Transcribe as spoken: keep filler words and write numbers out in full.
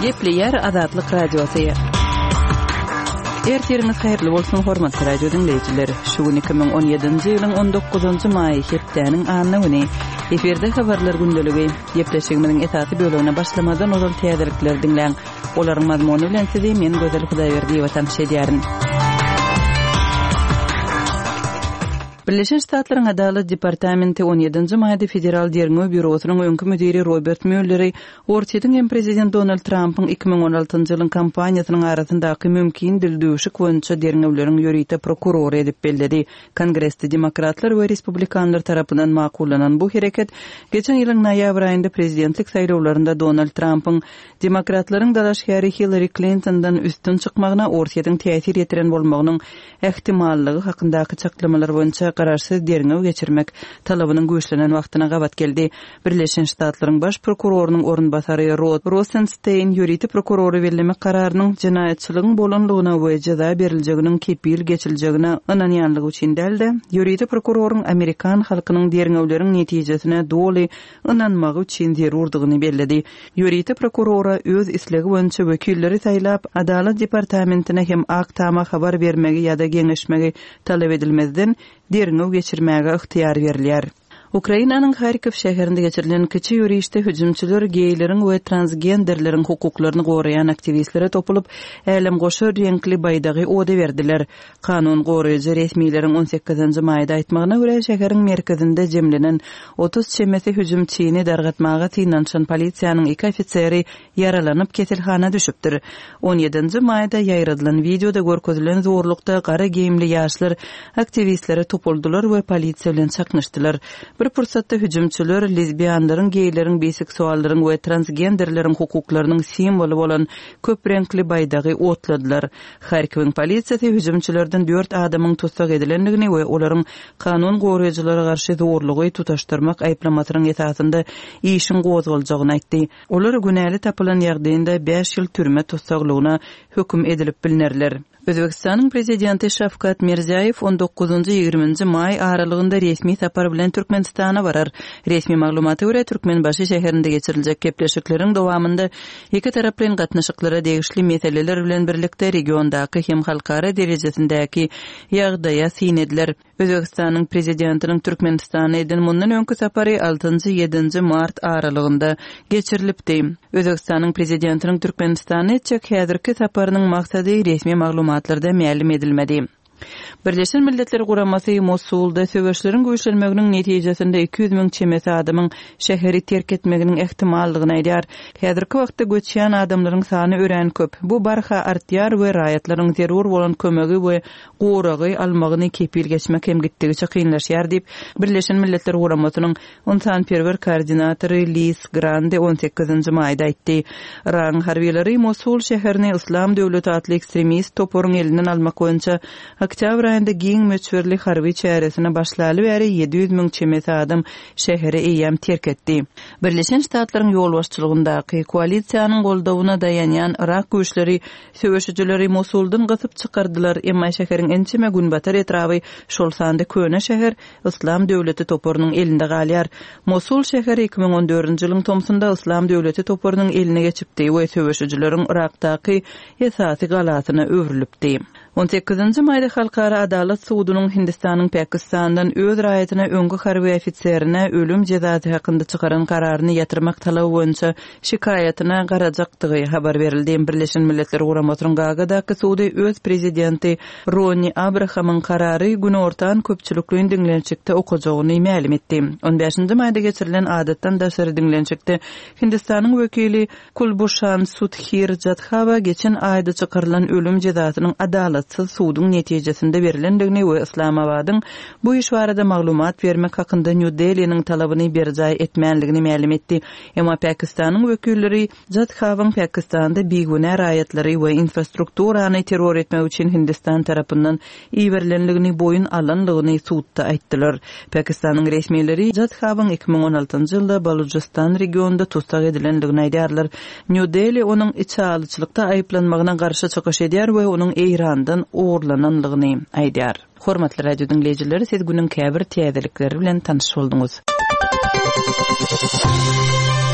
Gepleyer Azatlyk Radiosu. Ertiriniz hayırlı bolsun hormatly radio dinleyijileri. Şu gün iki bin on yedinji ýylyň on dokuzunjy maý hepdeniň anyny güni. Eferde habarlar gündöligi gepleşigimiň esasy bölümine başlamadan ozal täzelikler dinleň. Olaryň mazmuny bilen sizi men Gözel Hudaýberdi we tanış edýärin. Birleşen Ştatlaryň Adalet Departamenti on ýedinji maýda Federal Derňöw Bürosynyň öňkü müdiri Robert Mueller'i Ortiýetiň hem Prezident Donald Trump'yň iki bin on altynjy ýylyň kampaniýasynyň arasyndaky mümkin dildöwşik boýunça derňewleriň ýörite prokurory edip bellädi. Kongressde demokratlar we respublikanlar tarapyndan makullanan bu hereket geçen ýylyň noýabr aýynda prezidentlik saýlawlarynda Donald Trump'yň demokratlaryň dalaşgary Hillary Clinton'dan üstün çykmagyna Ortiýetiň täsir etiren bolmagynyň ähtimallygy hakyndaky çaklamalar boýunça kararsız derňew geçirmek talabynyň güýçlenen wagtyna gabat geldi. Birleşen Ştatlaryň baş prokurorunyň orunbasary Rod Rosenstein ýörite prokurory bellemek kararynyň jinaýatçylygyň bolanlygyna we jaza beriljeginiň kepil geçiljegine ynanýanlygy üçin däldi. Ýörite prokuroruň Amerikan halkynyň derňewleriň netijesine doly ynanmagy üçin zerurdygyny belledi. Ýörite prokurora öz islegi boýunça wekilleri saýlap, Adalet Departamentine hem aktama habar bermegi ýa-da geňeşmegi talap edilmezden derňew geçirmäge ihtiýar berilýär. Ukrainanyň Harkiv şäherinde geçirilen kiçi ýürüýüşde hüjümçüler geýleriň we transgenderleriň hukuklaryny goraýan aktivistlere topulup, älim goşa reňkli baýdagy ode berdiler. Kanun goraýjy resmiýetlerin on sekizinji maýda aýtmagyna görä şäheriň merkezinde jemlenen otuz çemesi hüjümçyny dargatmaga tynançan polisiýanyň iki ofiseri yaralanyp kesilhana düşüpdir. on ýedinji maýda ýaýradylan videoda görkezilen zorlukda gara giyimli ýaşlar aktivistlere topuldular we polisiýa bilen çaknyşdylar. Bir pursatda hüjümçüler lesbiýanlaryň, geýleriň, biseksuallaryň we transgenderleriň hukuklarynyň simwolu bolan köp reňkli baýdagy otladylar. Harkiwiň polisiýasy hüjümçülerden dört adamyň tutsak edilendigini we olaryň kanun goraýjylara garşy zorlugy tutaşdyrmak aýplamasynyň esasynda işin gozgaljagyny aýtdy. Olar günäli tapylan ýagdaýynda beş ýyl türme tutsaklygyna höküm edilip bilinerler. Özbekistanyň prezidenti Şavkat Mirziýew on dokuzunjy ýygrimiňji maý aralygynda resmi sapar bilen Türkmenistana barar. Resmi maglumaty görä Türkmenbaşy şäherinde geçiriljek gepleşikleriň dowamında iki tarap bilen gatnaşyklara degişli meseleler bilen birlikde regiondaky hem halkara derejesindäki ýagdaýa synediler. Özbekistanyň prezidentiniň Türkmenistana eden mundan öňkü sapary altynjy ýedinji mart aralygynda geçirilipdi. Özbekistanyň prezidentiniň Türkmenistana etjek häzirki saparynyň maksady resmi maglumatlarda ma'lum edilmedi. Birleşen Milletler Guramasy Mosulda söwüşleriň güýçlenmeginiň netijesinde iki yüz miň çemesi adamyň şäheri terk etmeginiň ähtimallygyny aýdýar. Häzirki wagtda göçýän adamlaryň sany ören köp. Bu barha artýar we raýatlaryň zerur bolan kömegi we goragy almagyny kepil geçmek hem gitdigi kynlaşýar diýip Birleşen Milletler Guramasynyň insanperwer koordinatory Liz Grande on sekizinji maýda aýtdy. Iran harbiýleri Mosul şäherini Islam döwleti atly ekstremist toporyň elinden almak boýunça oktyabr aýynda giň möçberli harby çäresine başlaly bäri ýedi yüz miň çemesi adam şäheri eýem terk etdi. Birleşen Ştatlaryň ýol başçylygyndaky koalisiýanyň goldawyna dayanýan Irak güýçleri söwüşçüleri Mosuldan gysyp çykardylar. Emma şäheriň ençeme günbatar etrawy şol sanda köne şäher Islam döwleti toporynyň elinde galýar. Mosul şäheri iki bin on dördünji ýylyň tomsunda Islam döwleti toporynyň eline geçipdi we söwüşçüleriň Irakdaky esasy galatyna öwrülipdi. on sekizinji maýda Halkara Adalet Sudunyň Hindistanyň Pakistandan öz raýatyna öňkü harby ofitserine ölüm jezasy hakynda çykaran kararyny ýatyrmak talaby boýunça şikayatyna garajakdygy habar berildi. Birleşen Milletler Guramasynyň Gagadaky sudy öz prezidenti Roni Abrahamyň karary güni ortadan köpçülikliň dinlençikde okajagyny ma'lum etdi. on beşinji maýda geçirilen adatdan daşary dinlençikde Hindistanyň wekili Kulbushan Sudhir Jadhawa geçen aýda çykarylan ölüm jezasynyň adalet suduň netijesinde berilendigini we Islamabadyň bu iş barada maglumat bermek hakynda New Delhi'niň talabyny berjay etmänligini ma'lum etdi. Emma Pakistanyň wekilleri Jadhawaň Pakistanda begüne raýatlary we infrastrukturany terror etmek üçin Hindistan tarapyndan iýerlenligini boyun alanlygyny suwtda aýtdylar. Pakistanyň resmiýetleri Jadhawaň iki bin on altynjy ýylda Balochistan regionunda tutsak edilenligini aýdýarlar. New Delhi onuň içalyçylykda aýplanmagyna garşy çykyş edýär we onuň Eýrandan uğurlananlygyny aýdýar. Hormatly radio dinleyijileri, siz günüň käbir täzelikleri bilen tanış bolduňuz.